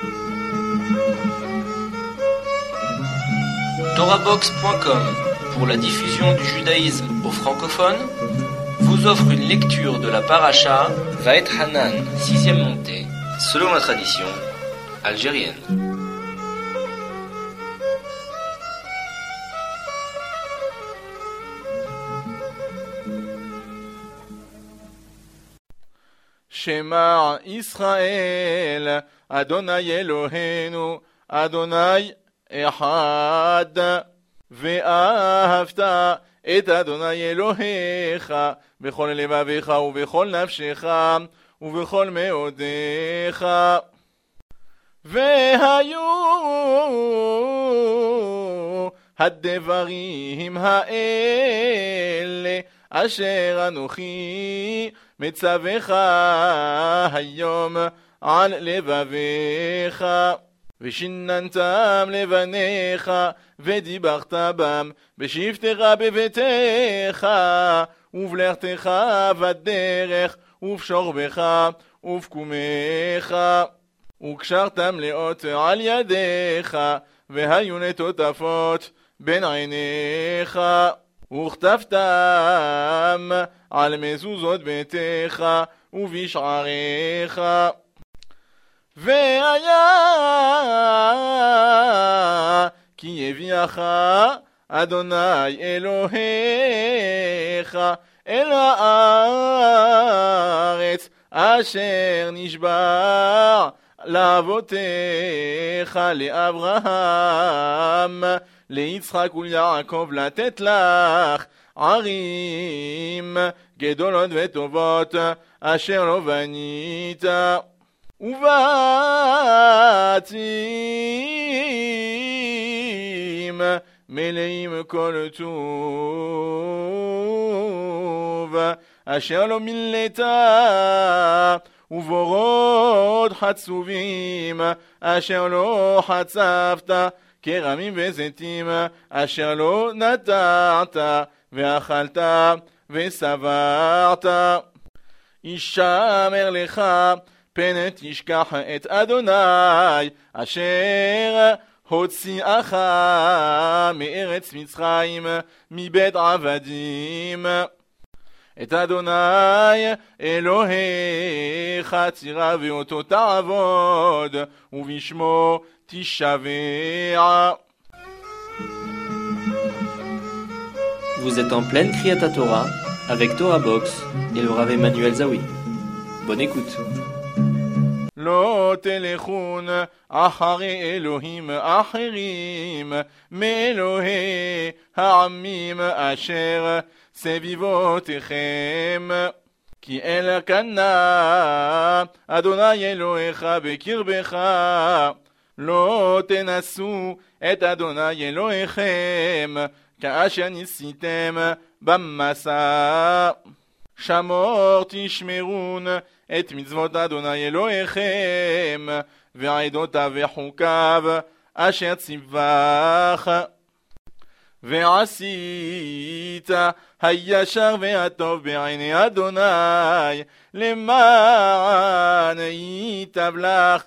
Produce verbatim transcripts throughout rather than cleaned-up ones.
Torabox point com, pour la diffusion du judaïsme aux francophones, vous offre une lecture de la paracha Vaet Hanan, sixième montée, selon la tradition algérienne. Shema Israël, Adonai Eloheinu, Adonai Echad, Ve'ahavta et Adonai Elohecha, Bechol levavecha uvechol nafshecha, uvechol meodecha. Ve'hayu haddevarim ha'ele, asher anochi מצווך היום על לבביך ושיננתם לבניך ודיברת בם בשבתך בביתך ובלכתך בדרך ובשוכבך ובקומך וקשרתם לאות על ידיך והיו נטוטפות בין עיניך וכתבתם על מזוזות ביתך ובשעריך והיה כי יביאך אדוני אלוהיך אל הארץ אשר נשבע לאבותיך לאברהם ליצחק וליעקב לתת לך ערים גדולות וטובות אשר לא בנית ובתים מלאים כל טוב אשר לא מילאת ובורות חצובים אשר לא חצבת כרמים וזיתים אשר לא נטעת ואכלת וסברת ישמר לך פן תשכח את אדוני אשר הוציאך מארץ מצרים מבית עבדים את אדוני אלוהיך תירא ואותו תעבוד ובשמו תשבע. Vous êtes en pleine Kriyat Torah avec Torabox et le Rav Emmanuel Zawi. Bonne écoute. לא תלכון אחרי אלוהים אחרים מאלוהי העמים אשר סביבותיכם כי אל קנה אדוני אלוהיך בקרבך לא תנסו את אדוני אלוהיכם כאשר ניסיתם במסע שמור תשמרון את מצוות אדוני אלוהיכם ועדותיו וחוקיו אשר ציווך ועשית הישר והטוב בעיני אדוני למען ייטב לך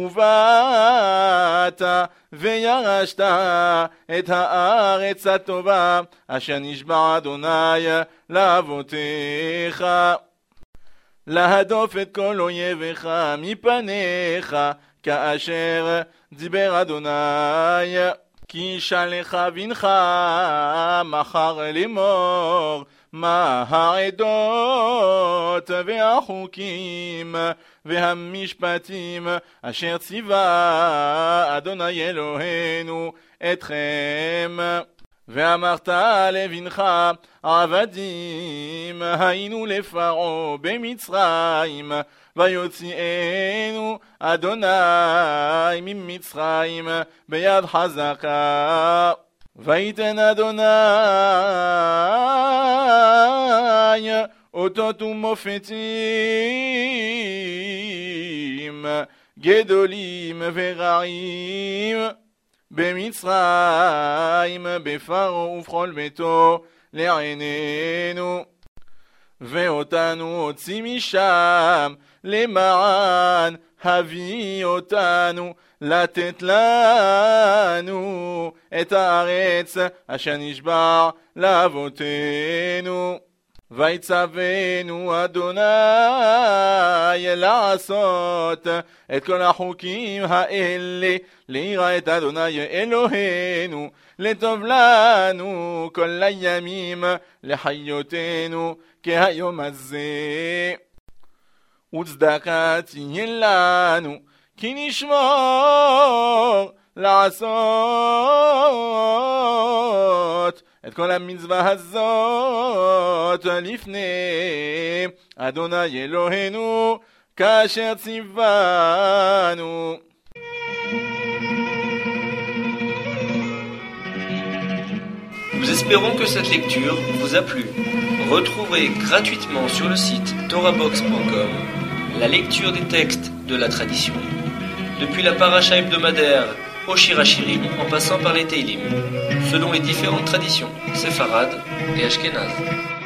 ובאת וירשת את הארץ הטובה אשר נשבע אדוני לאבותיך להדוף את כל אויביך מפניך כאשר דיבר אדוני כי שלך בנך מחר לאמור מה העדות והחוקים והמשפטים אשר ציווה אדוני אלוהינו אתכם ואמרת לבנך עבדים היינו לפרעה במצרים ויוציאנו אדוני ממצרים ביד חזקה ויתן אדוני אותות ומופתים גדולים ורעים במצרים בפרעה ובכל ביתו לעינינו ואותנו הוציא משם למען הביא אותנו לתת לנו את הארץ אשר נשבע לאבותינו. ויצוונו אדוני לעשות את כל החוקים האלה ליראה את אדוני אלוהינו לטוב לנו כל הימים לחיותנו כהיום הזה. וצדקה תהיה לנו כי נשמור לעשות את כל המצווה הזאת לפני אדוני אלוהינו כאשר ציוונו. Nous espérons que cette lecture vous a plu. Retrouvez gratuitement sur le site torah box point com la lecture des textes de la tradition, depuis la paracha hebdomadaire au Shir HaShirim en passant par les Teilim, selon les différentes traditions séfarades et ashkénazes.